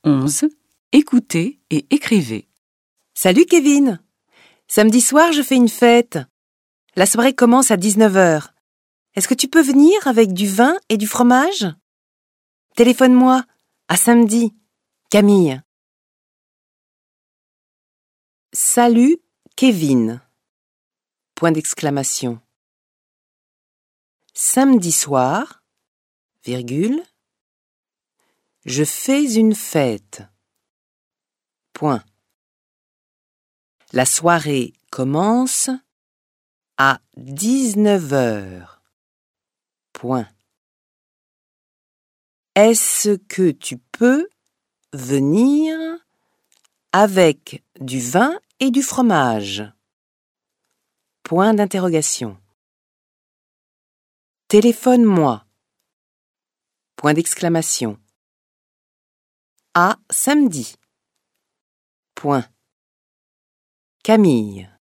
11. Écoutez et écrivez. Salut Kevin! Samedi soir, je fais une fête. La soirée commence à 19h. Est-ce que tu peux venir avec du vin et du fromage? Téléphone-moi. À samedi. Camille. Salut Kevin. Point d'exclamation. Samedi soir, virgule, je fais une fête. Point. La soirée commence à 19h. Point. Est-ce que tu peux venir avec du vin et du fromage? Point d'interrogation. Téléphone-moi. Point d'exclamation. À samedi. Point. Camille.